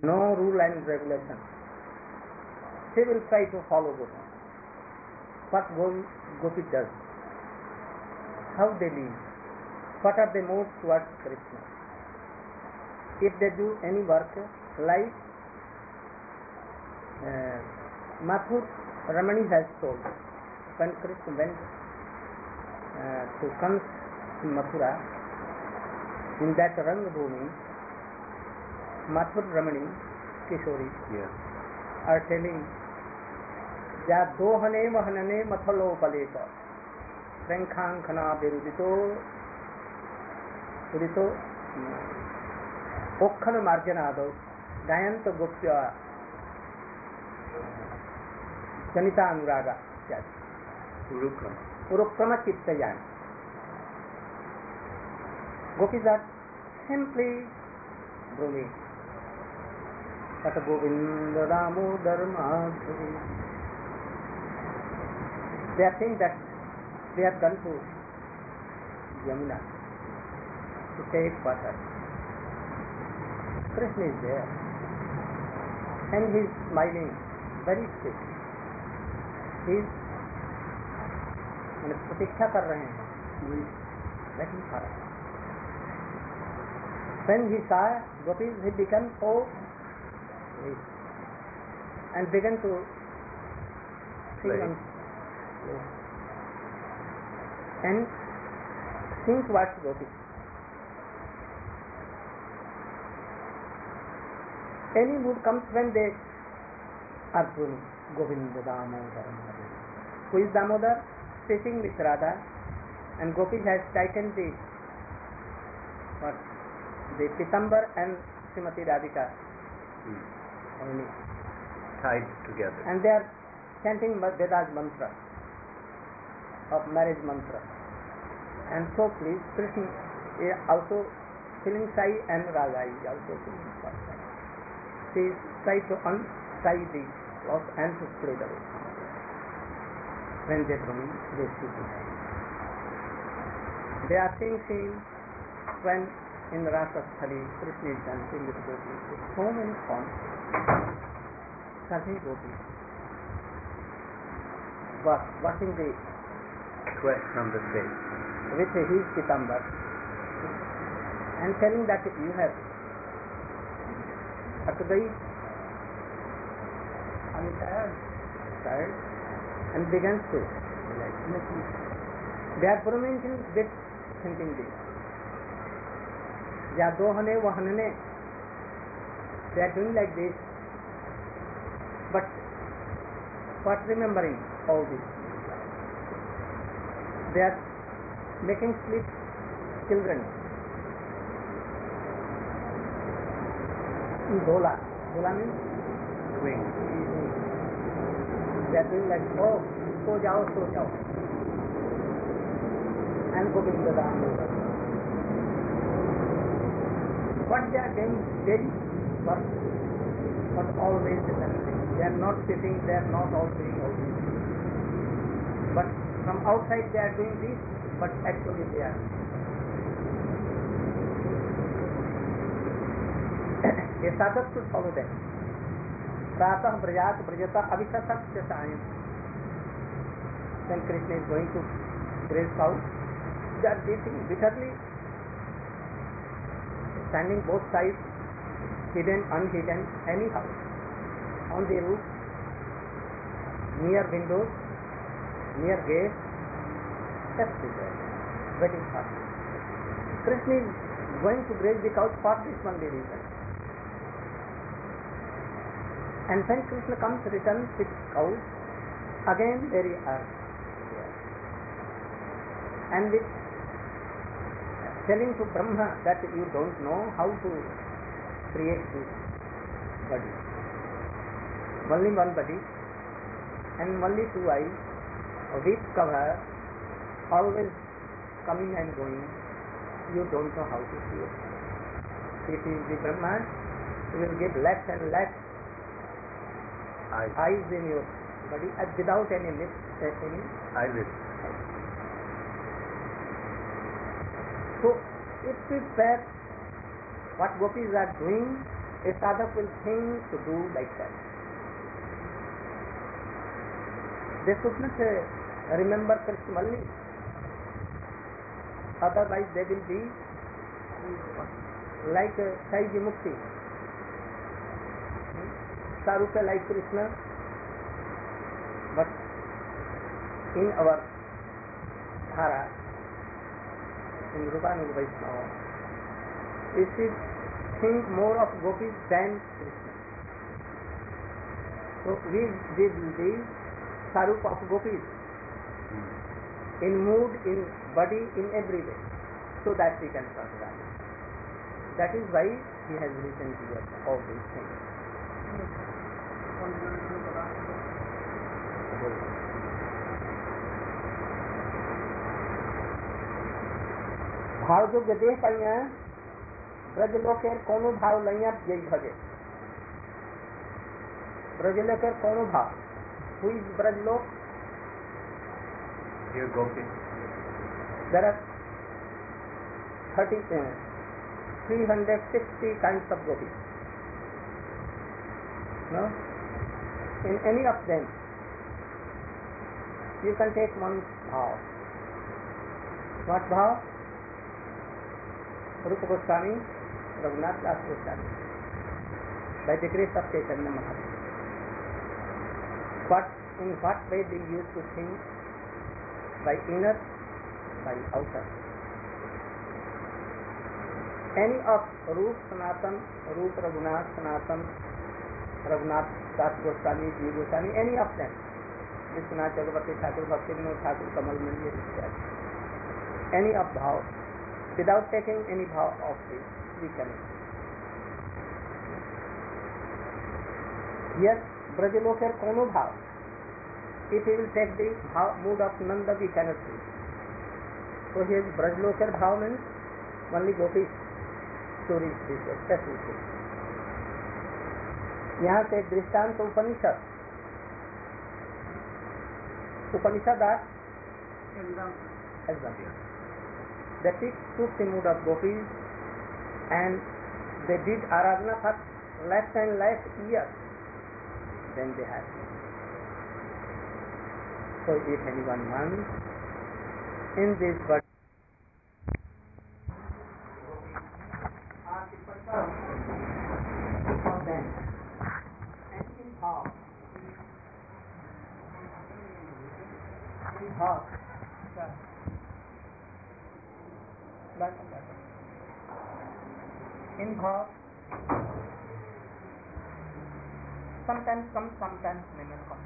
no rule and regulation. She will try to follow Gopi. What Gopi does, how they live, what are they move towards Krishna. If they do any work like Mathur Ramani has told, when Krishna went to Kans in Mathura, in that Rangabhumi, Mathur Ramani Kishori are telling, Ja dohane mahanane mathalo paleta Shankhankhana Virudito Udito Okhana Marjanado Gayanta Gopya Janita Anuraga Urukrama Chittayan. Gopis are simply blooming. But Govinda Damodar Madhuri, they are saying that they have gone to Yamuna to take water. Krishna is there and he is smiling, very sweet. He is प्रतीक्षा कर रहे हैं, waiting for us. When he saw Gopis, he became so sweet and began to sing and sing towards Gopis. Any mood comes when they are doing Govinda Damodar Madhuri. Who is Damodar? Sitting with Radha, and Gopis has tightened the Pitambar and Srimati Radhika tied together, and they are chanting Veda's mantra of marriage mantra. And so please, Krishna is also feeling shy and Radha is also feeling shy. She is trying to untie the cloth and to play the way. When they bring they see behind. They are seeing when in Rasa Sthali Krishna is dancing with Gopis with so many forms. Sati Gopis watching the sweat from the face with his pitambar and telling that you have Akadai, I'm tired. And begins to they are prominent with thinking this. Ja dohane wahanane, they are doing like this, but what remembering all this? They are making sleep children. Dola means swing. They are doing like, oh, so jao. And Govinda Damodar. What they are doing daily work, but always dancing. They are not sitting, they are not all doing all this. But from outside they are doing this, but actually they are. A sadhak should follow them. Pratah Brajat Brajata Avikasakya Sayam. When Krishna is going to graze cow, they are beating bitterly, standing both sides, hidden, unhidden, anyhow, on the roof, near windows, near gates, just there, waiting for him. Krishna is going to graze the cow for this one reason. And when Krishna comes, returns with cows, again there are there. And with telling to Brahma that you don't know how to create this body. Only one body and only two eyes, a weak cover, always coming and going. You don't know how to create. It is the Brahma who will give left and left eyes in your body without any lips, any eyelids. So it is that what gopis are doing a sadhak will think to do like that. They should not remember Krishna only. Otherwise they will be like Saiji Mukti. Sarupa like Krishna, but in our dhara, in Rupanuga Vaishnava, we should think more of gopis than Krishna. So we will be Sarupa of gopis, in mood, in body, in every way, so that we can serve that. That is why he has written here all these things. भाव जो देह पाइया ब्रजलोकेर कोनो भाव लैया यही भजे ब्रजलोकेर कोनो भाव who is Brajalok Dear Gopi, there are 360 kinds of gopis. No? In any of them you can take one bhav. What bhav? Rupa Goswami, Raghunath Das Goswami, by the grace of Chaitanya Mahaprabhu. But in what way they used to think? By inner, by outer. Any of Rup Sanatan, Rup Raghunath Sanatan, Raghunath Das Goswami, Ji Goswami, any of them, Vishwanath Chakravarti Thakur, Bhaktivinoda Thakur, Kamal Mandi, any of bhav, without taking any bhav of this, we can. Yes, Brajaloker kono bhav. If he will take the mood of Nanda, we cannot see. So his Brajloker bhav means only gopis stories, this special thing. यहाँ से दृष्टांत उपनिषद are example. They took the mood of gopis and they did aradhana for less and less years. Then they had. So if anyone wants in this body of them and in half in half sometimes come, sometimes may not come.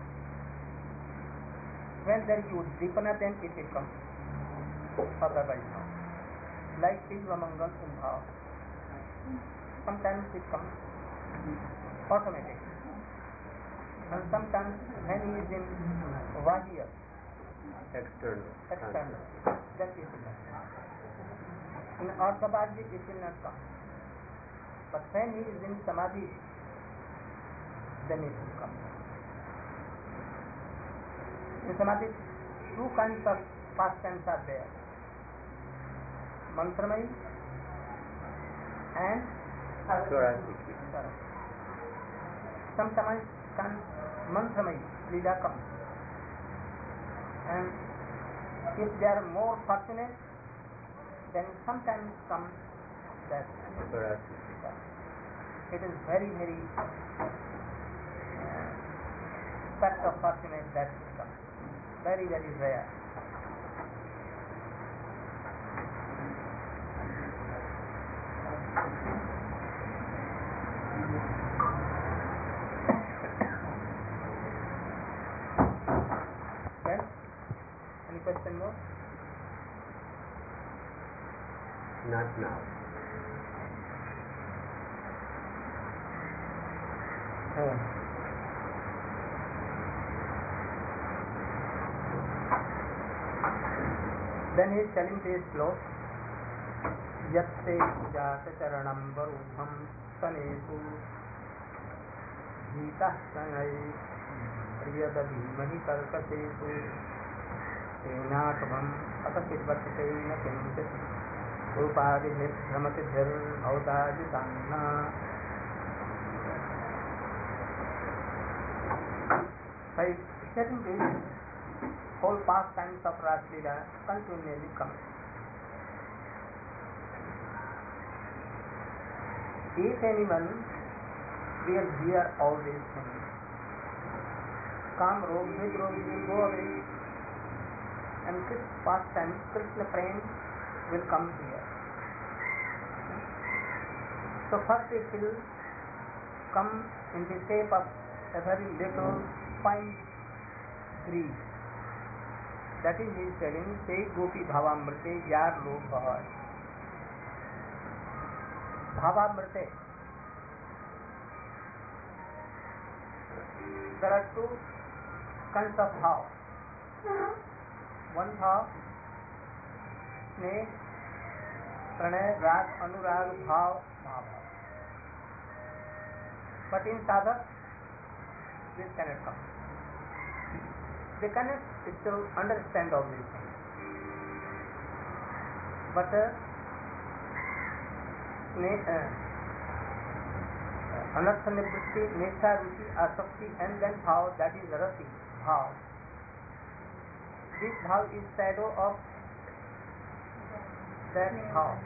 When there you deepen then it will come. Otherwise not. Like Vishwamangal in bhav. Sometimes it comes automatically. And sometimes when he is in Vajya, external, then it will not come. In Ardhavajya it will not come. But when he is in Samadhi, then it will come. In Samadhi, two kinds of pastimes are there. Mantramai and Swarasiki. Sometimes Mantramai, Lila comes. And if they are more fortunate, then sometimes comes that. It is very, very fact of fortunate that comes. Very, very rare. Well, any question more? Not now. Then he is telling this slow. Yatte jata charanam varuham sanesu jita sanai priyada bhimahi karkasesu enatvam apasidvatena kinchit rupadi nidhamati dhir avdaji sanna. by hearing this, whole pastimes of Raslila continually come. If anyone will hear all these things, Kam Rog, Vid Rog will go away, and Krishna pastimes, Krishna prem will come here. So first it will come in the shape of a very little fine breeze. That is, he is telling, say Gopi Bhavamrite Yar Log Bhavar. Bhavamrite. There are two kinds of bhav. One bhav, sneh, pranay, rag, anurag, bhav, bhava. But in sadhak, this cannot come. They cannot still understand all these things. But anartha nivritti, nesha, ruchi, asakti, and then bhav, that is rati, bhav. This bhav is shadow of that bhav.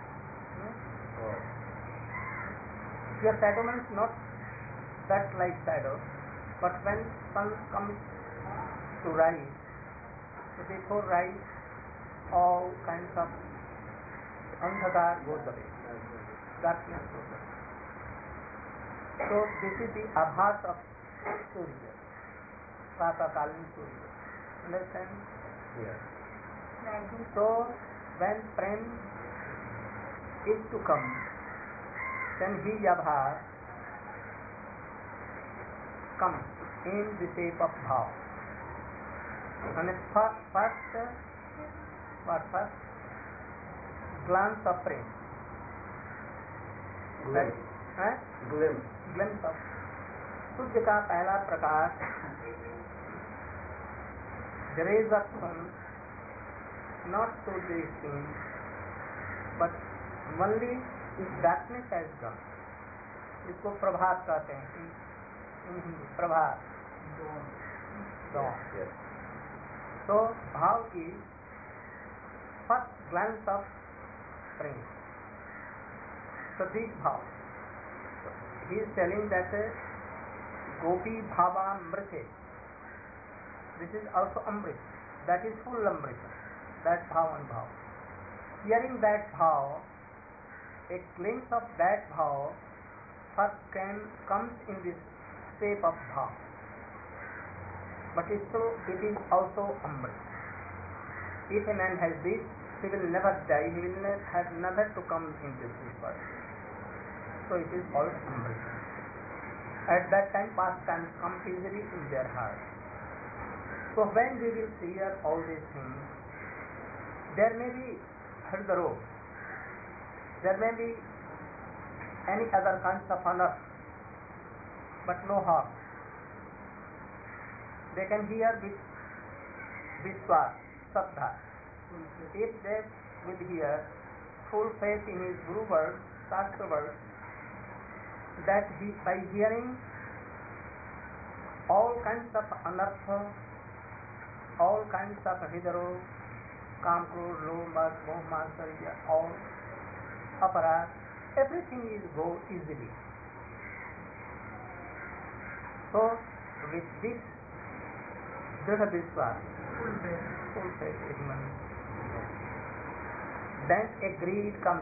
Your shadow means not that like shadow, but when sun comes to rise, so before rise, all kinds of andhakar goes away, darkness goes away. So this is the abhas of Surya, Pratakalin Surya. Understand? Yes. So when prem is to come, then he abhas comes in the shape of bhav. And first glance of prem. Glimpse of सूर्य का पहला प्रकाश, the rays of sun not to the skin, but only if darkness has come. इसको प्रभात कहते हैं in Hindi, Prabhat, dawn. Yes. So bhav is first glance of prem. So this bhav, he is telling that Gopi Bhava Amrite, this is also Amrit, that is full Amrita, that bhav and bhav. Hearing that bhav, a glimpse of that bhav first comes in this shape of bhav, but it is also Amrit. If a man has this, he will never die, he will have never to come into this world. So it is called Amrit. At that time, pastimes come easily in their heart. So when we will hear all these things, there may be Hridaro, there may be any other kinds of honor, but no harm. They can hear with Vishwas, Saddha. If they will hear full faith in his Guru word, Shastra word, that he, by hearing all kinds of anartha, all kinds of hidaro, kam, krodh, lobh, moh, matsarya, all aparad, everything is go easily. So with this Dridha Vishwas, full faith in man, then a greed comes.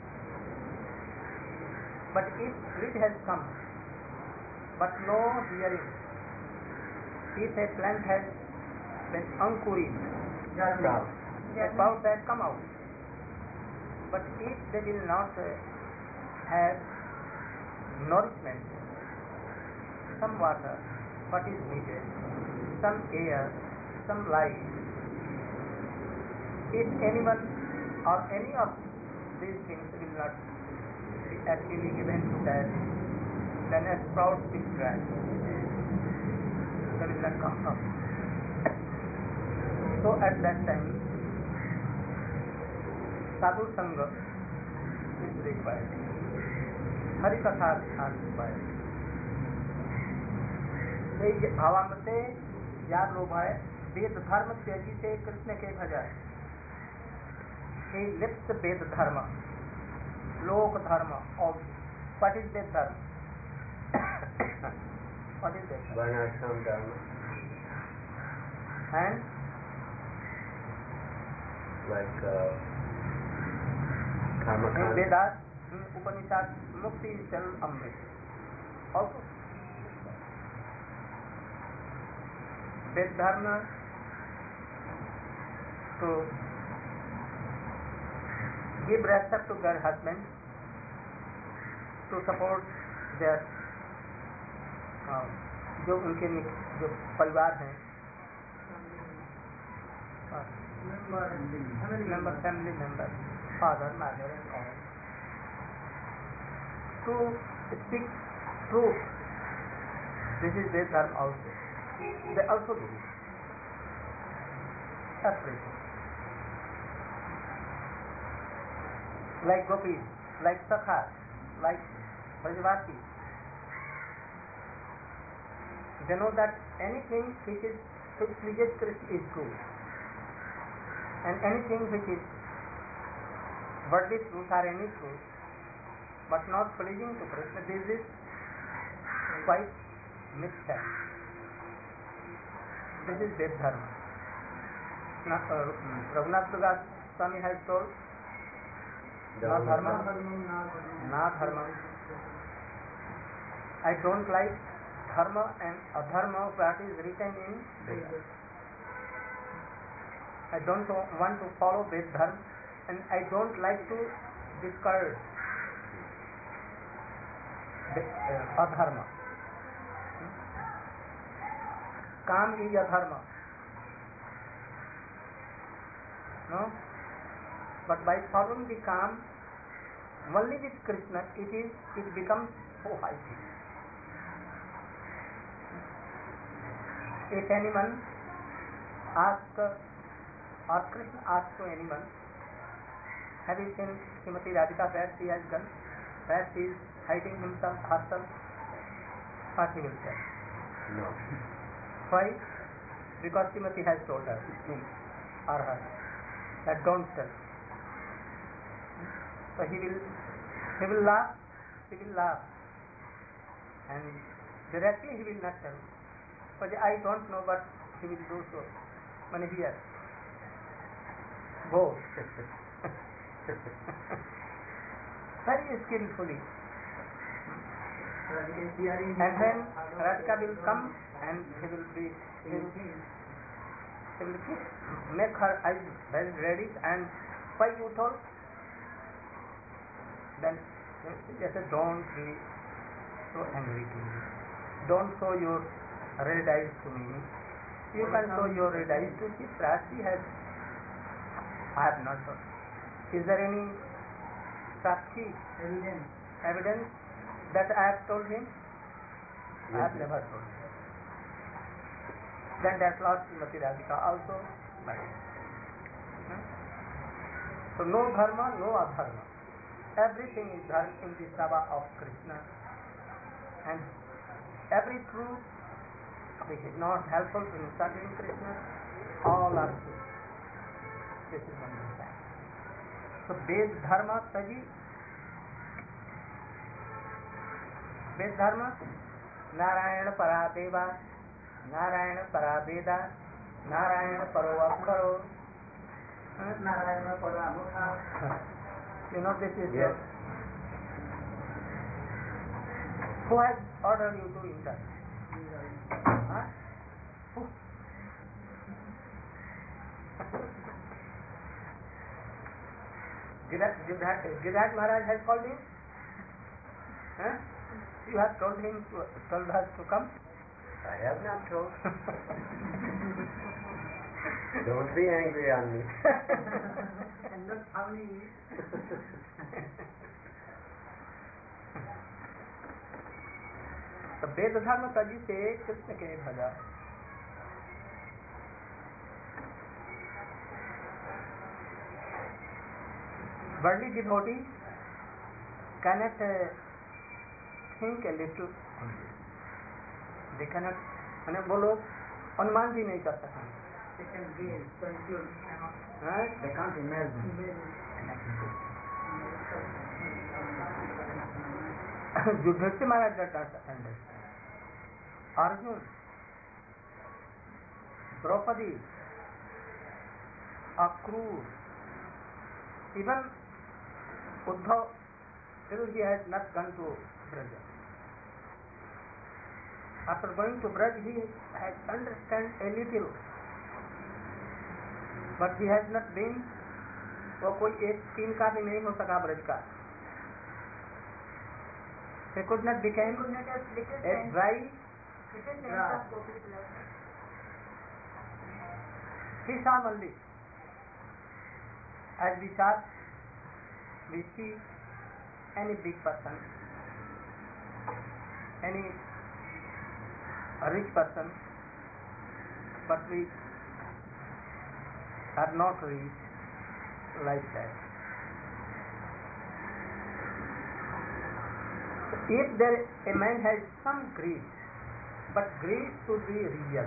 But if greed has come, but no hearing, if a plant has been ankurit, the sprouts have come out. But if they will not have nourishment, some water, what is needed, some air, some light, if anyone or any of these things will not be actually given to that, then a sprout will dry. They will not come up. So at that time, sadhu sangha is required. Hari Katha are required. भावामृते या लोभ है वेद धर्म त्यागी से कृष्ण के भजन. He lives वेद धर्म, लोक धर्म of what is वेद धर्म? What is वेद धर्म? Varnashram dharma. And like karma. in Vedas, in Upanishad, mukti is still amrit. Also, वेद धर्म to give respect to their husband, to support their जो उनके जो परिवार हैं, family member, father, mother and all, to speak truth. This is their dharma also. They also do it. Everything. Like gopis, like sakhas, like Brajavasi. They know that anything which pleases Krishna is good, and anything which is worldly fruit or any fruit, but not pleasing to Krishna, this is quite mixed. This is Ved Dharma. Raghunath Prakash Swami has told, na dharma, na dharma. I don't like dharma and adharma that is written in Vedas. I don't want to follow Ved Dharma, and I don't like to discard adharma. Kam is adharma. No? But by following the Kam, only with Krishna, it becomes so high. If anyone asks, or Krishna asks to anyone, have you seen Srimati Radhika where she has gone? Where she is hiding herself? What he will say? No. Why? Because Srimati has told her, him or her, that don't tell. So he will laugh, she will laugh, and directly he will not tell. But I don't know, but he will do so. Many here. Go. Very skillfully. And then Radhika will come and he will make her eyes very ready, and why you told? Then she said, don't be so angry to me. Don't show your red eyes to me. You can show your red eyes to Chitra. She has. I have not shown. Is there any sakshi evidence that I have told him? I have never told him. Then that lost Srimati Radhika also. So no dharma, no adharma. Everything is dharma in the Sabha of Krishna. And every truth which is not helpful in serving Krishna, all are true. This is one understand. So Ved Dharma Taji. Ved Dharma, Narayana Paradeva, Narayana Paraveda, Narayana Paravakaro, Narayana Paramukha. You know this is yes. Who has ordered you to enter? Huh? Who? Giriraj Maharaj has called him? Huh? You have told us to come? I have not told. Don't be angry on me. And not only तो वेद धर्म तजी से कृष्ण के भजा. Worldly devotee cannot think a little. They cannot અને वो लोग अनुमान भी नहीं कर सकते। युधिष्ठिर महाराज that understand. Arjun, Draupadi, Akrur, even Uddhav, still he has not gone to Braja. After going to Braj, he has understand a little, but he has not been. वो कोई एक तीन का भी नहीं हो सका ब्रज का. He could not become a dry grass. He saw only. As we saw, we see any big person, any rich person, but we are not rich like that. If a man has some greed, but greed should be real,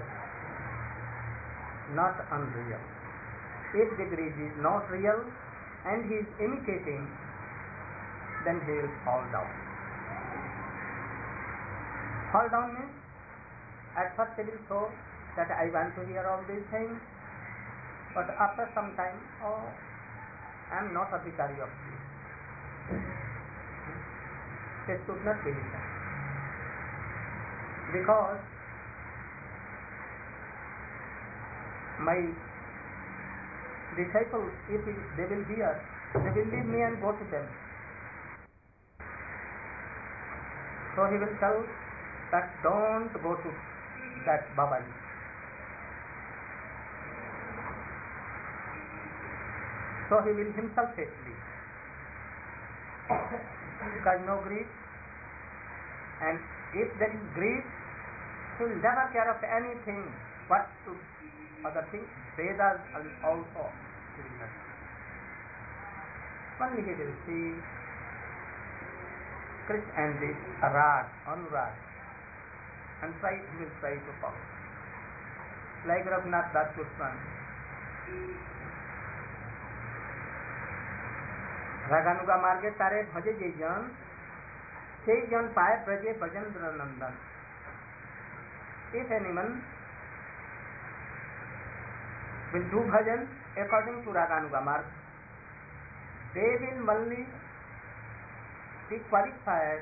not unreal. If the greed is not real and he is imitating, then he will fall down. Fall down means at first he will show that I want to hear all these things, but after some time, I am not a vicary of this. They should not be listened. Because my disciples, if they will hear, they will leave me and go to them. So he will tell that don't go to that Babaji. So he will himself leave. Because no greed, and if there is greed, he will never care of anything but to other things. Vedas also will not. Only he will see Krishna and this Rag, Anurag, and he will try to follow. Like Raghunath Das Goswami. रागानुगा मार्गे तारे भजे जे जन से जन पाए ब्रजे भजेंद्र नंदन. If anyone will do bhajan according to Raganuga marg, they will only be qualified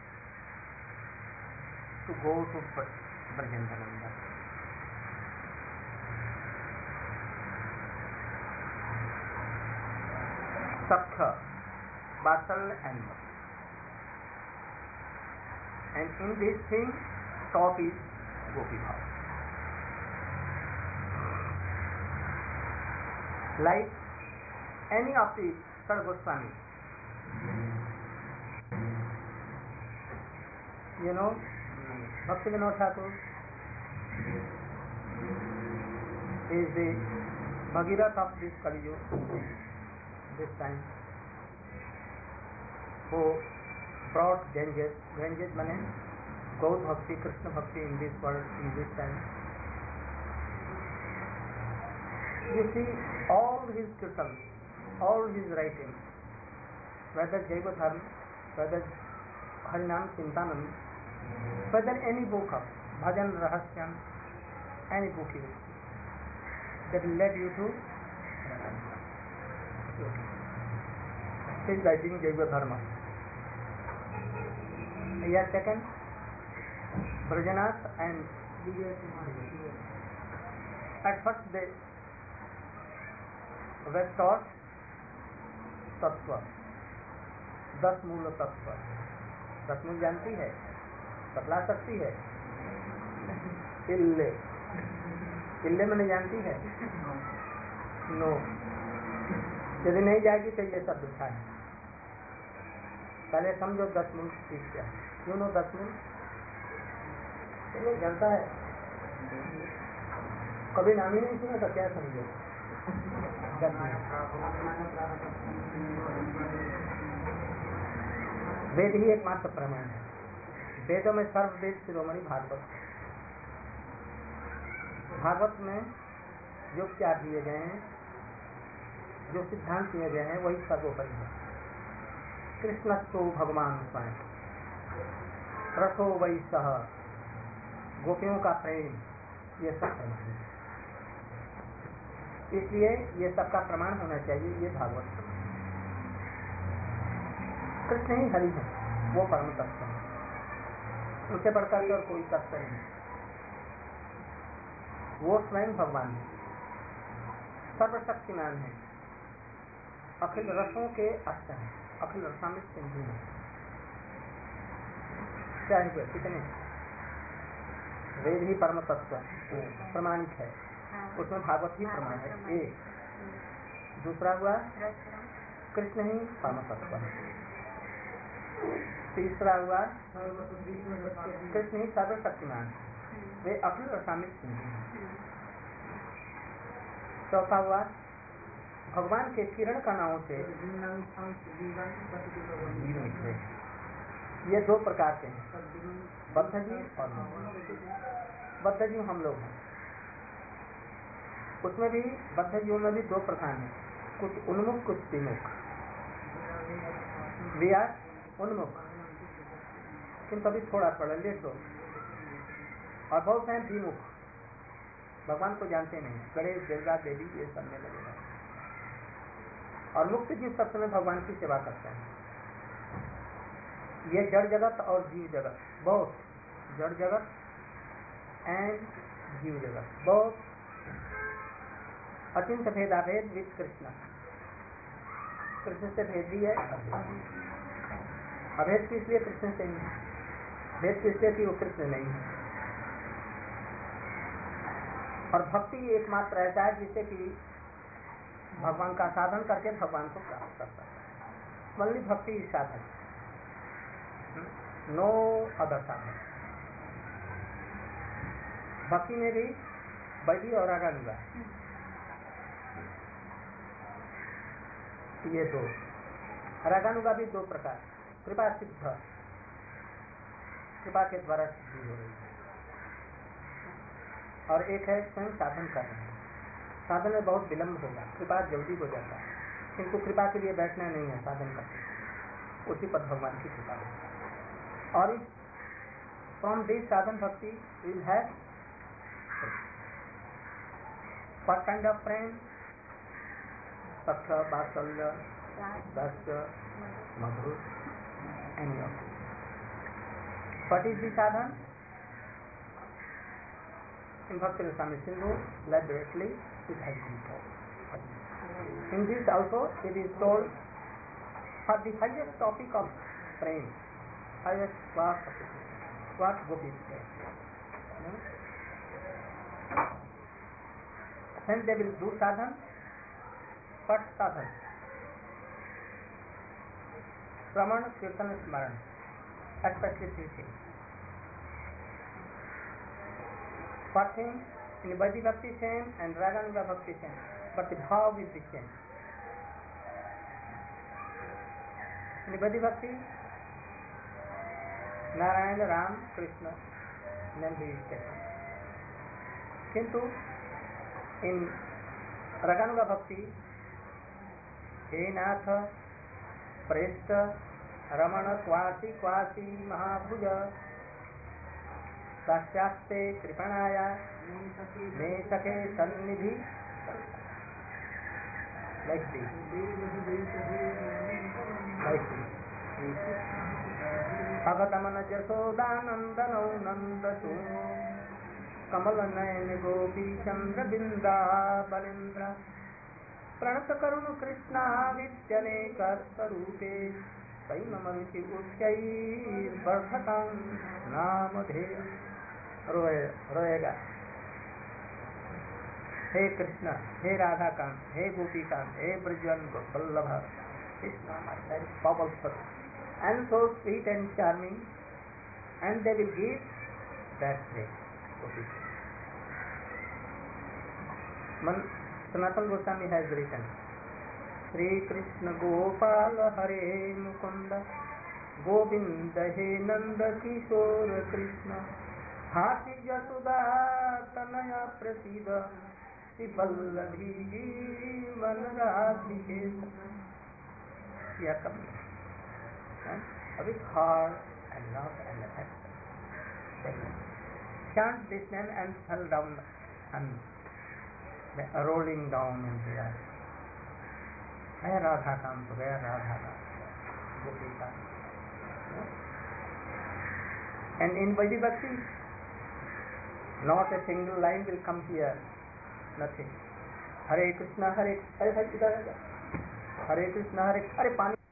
to go to Brajendra Nandan. Sakha, Basal and Mati. And in this thing, top is Gopi Bhav. Like any of the Sar Goswami, you know, Bhakti Vinod Thakur is the Bhagirath of this Kali Yuga, this time, who brought Ganges means Gaur Bhakti, Krishna Bhakti in this world, in this time. You see, all his kirtans, all his writings, whether Jaiva Dharma, whether Harinam Chintanam, whether any book of Bhajan Rahasyam, any book you will see, that will lead you to his writing Jaiva Dharma. Yes, second, Brajanath and at first they were taught Tattva, 10 मूल तत्व. 10 मूल जानती है, बतला सकती है? इल्ले में नहीं जानती है? नो. यदि नहीं जाएगी तो ये सब दिखा है. पहले समझो 10 मूल ठीक क्या है. क्यों नो 10 मूल? चलो जानता है, कभी नाम ही नहीं सुना तो क्या समझो. वेद ही एकमात्र प्रमाण है. वेदों में सर्ववेद शिरोमणि भागवत. भागवत में जो विचार दिए गए हैं, जो सिद्धांत दिए गए हैं, वही सर्वोपरि है। कृष्णस्तु भगवान स्वयं, रसो वै सह, गोपियों का प्रेम, ये सब प्रमाण है। इसलिए ये सबका प्रमाण होना चाहिए। ये भागवत प्रमाण, कृष्ण ही हरि है, वो परम तत्व है, उनसे बढ़कर और कोई तत्व नहीं। वो स्वयं भगवान है, सर्वशक्तिमान है, अखिल रसों के अस्त है, अखिल रसामित सिंधु है। क्या है? कितने वेद ही परम तत्व प्रमाणित है, उसमें भागवत ही प्रमाण है। एक दूसरा हुआ कृष्ण ही परम तत्व है। तीसरा हुआ कृष्ण ही सर्वशक्तिमान, वे अखिल रसामित सिंधु है। चौथा हुआ भगवान के किरण कणाओं से जीव निकले। ये दो प्रकार के हैं, बद्ध जीव और मुक्त। बद्ध जीव हम लोग हैं, उसमें भी बद्ध जीवों में भी दो प्रकार हैं, कुछ उन्मुख कुछ विमुख। वी आर उन्मुख, किंतु अभी थोड़ा थोड़ा लेट हो, और बहुत हैं विमुख, भगवान को जानते नहीं, गणेश दुर्गा देवी ये सब में लगे हैं। और मुक्त जीव सब समय भगवान की सेवा करते हैं। ये जड़ जगत और जीव जगत, बहुत जड़ जगत एंड जीव जगत, बहुत अचिंत भेदाभेद विद कृष्ण। कृष्ण से भेद भी है, अभेद किस लिए? कृष्ण से नहीं, भेद किस लिए कि वो कृष्ण नहीं है। और भक्ति एकमात्र ऐसा है जिससे कि भगवान का साधन करके भगवान को प्राप्त करता है। ओनली भक्ति इज साधन, नो अदर साधन। भक्ति में भी वैदी और रागानुगा, ये दो। रागानुगा भी दो प्रकार, कृपा सिद्ध, कृपा के द्वारा सिद्धि हो रही है, और एक है स्वयं साधन कर रहे हैं। साधन में बहुत विलम्ब होगा, कृपा जल्दी हो जाता है, किंतु कृपा के लिए बैठना नहीं है, साधन करते उसी पर भगवान की कृपा है। और from this sadhan bhakti will have what kind of prem? Sakhya, vatsalya, दास्य, Madhur, any of it. What is the sadhan? In Bhakti Rasamrita Sindhu, elaborately it has been told. In this also it is told for the highest topic of prem, highest class of it, what gopis say. Then they will do sadhan. What sadhan? Shravan, Kirtan, Smaran, especially three things. What thing? In Vaidhi Bhakti same and Raganuga Bhakti same, but the bhav is the same. In Vaidhi Bhakti, Narayana, Ram, Krishna, name he is taken. Kintu in Raganuga Bhakti, He Nath, Preshta, Ramana, Kwasi, Kwasi, Mahabhuja, साक्षास्ते कृपणाया मे सखे सन्निधि, भगतमन जसोदानंदनौ नंदसु कमल नयन गोपी चंद्र बिंदा बलिंद्र प्रणत करुण कृष्णा विद्यने कर्तरूपे तैममरुचि उच्चैर्वर्धतं नामधेय। रोएगा, हे कृष्ण, हे राधा कांत, हे गोपी कांत, हे ब्रजवन Vallabh Krishna, powerful and so sweet and charming, and they will give that praise. Sanatana Goswami has written, Shri Krishna Gopal Hare Mukunda Govinda He Nanda Kishore Krishna Hati Yasuda Tanaya प्रसीद श्री वल्लभी मन राधिके with heart and love and affection. Chant this name and fell down and rolling down in the earth. Where Radha Kant, where Radha Kant, Gopika. And in Vaidhi Bhakti, not a single line will come here, nothing. Hare Krishna, Hare Krishna, Hare Krishna, Hare Krishna, Hare Krishna,